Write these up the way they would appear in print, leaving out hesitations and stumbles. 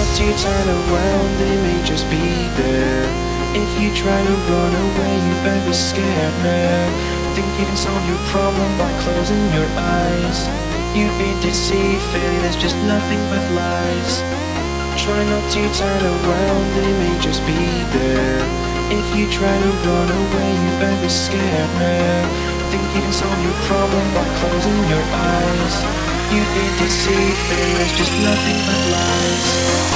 not to turn around, they may just be there. If you try to run away, you better be scared, man. Think you can solve your problem by closing your eyes. You've been deceived, feeling there's just nothing but lies. Try not to turn around, they may just be there. If you try to run away, you better be scared, man. Think you can solve your problem by closing your eyes. You've been deceived, feeling there's just nothing but lies.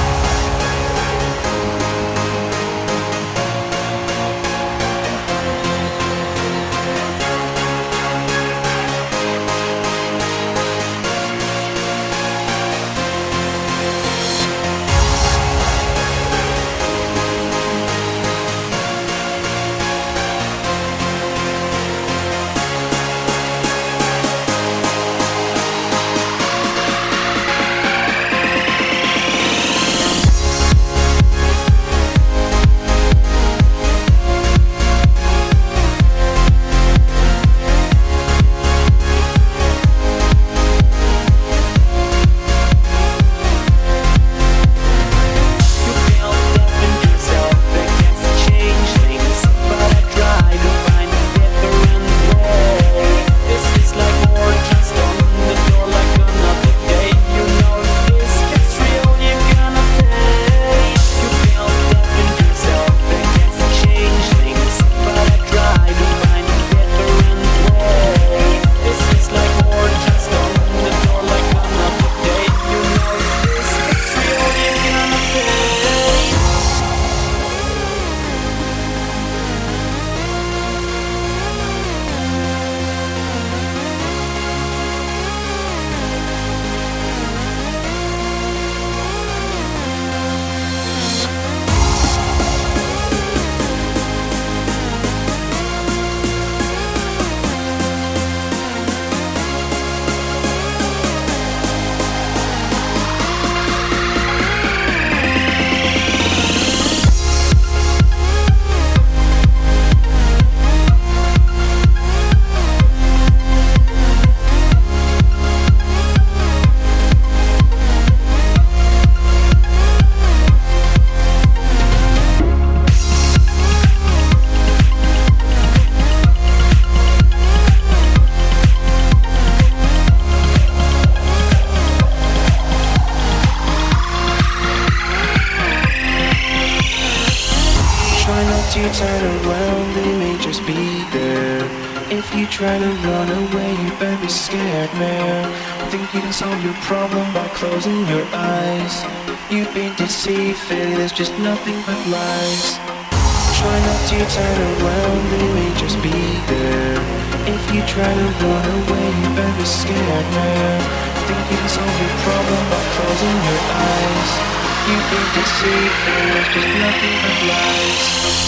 To turn around, they may just be there. If you try to run away, you better be scared, man. Think you can solve your problem by closing your eyes. You've been deceived, feeling there's just nothing but lies. Try not to turn around, they may just be there. If you try to run away, you better be scared, man. Think you can solve your problem by closing your eyes. You've been deceived, feeling there's just nothing but lies.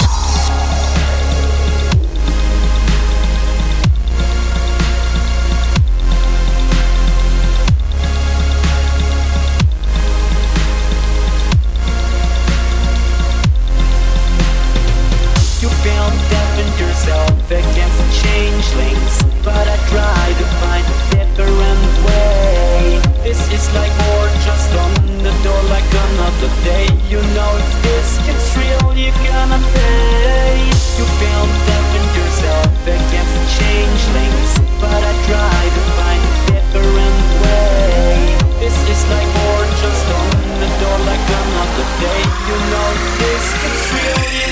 Yourself against changelings, but I try to find a different way. This is like more just on the door like another day. You know if this gets real, you're gonna pay. You feel deafened yourself against changelings, but I try to find a different way. This is like more just on the door like another day. You know if this gets real,